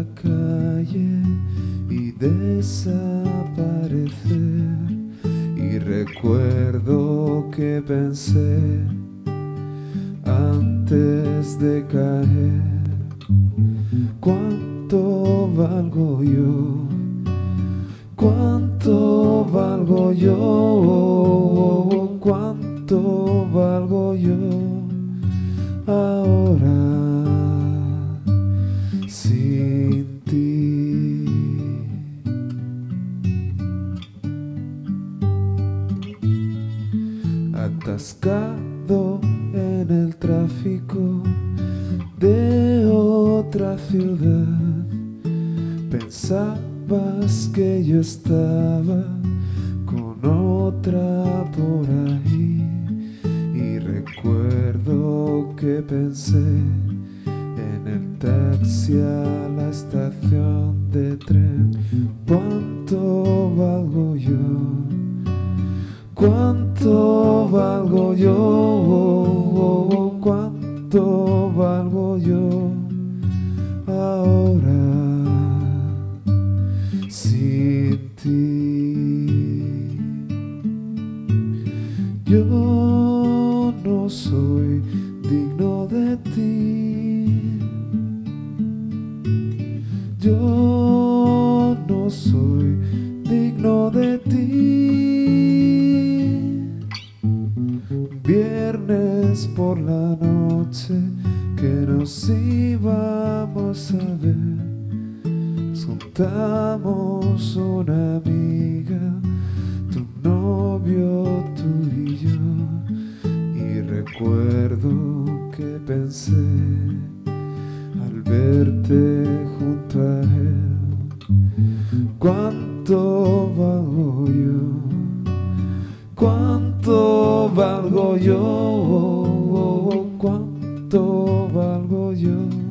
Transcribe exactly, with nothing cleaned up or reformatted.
la calle y desaparecer. Y recuerdo que pensé antes de caer: ¿cuánto valgo yo? ¿Cuánto valgo yo? ¿Cuánto valgo yo ahora sin ti? Atascado en el tráfico de otra ciudad, pensabas que yo estaba con otra por ahí. Y recuerdo que pensé en el taxi a la estación de tren: ¿cuánto valgo yo? ¿Cuánto valgo yo? ¿Cuánto valgo yo ahora sin ti? Yo no soy digno de ti. Yo no soy digno de ti. Viernes por la noche que nos íbamos a ver, nos juntamos una amiga, tu novio, tú y yo. Y recuerdo que pensé al verte junto a él: ¿cuánto valgo yo? ¿Cuánto valgo yo? ¿Cuánto valgo yo?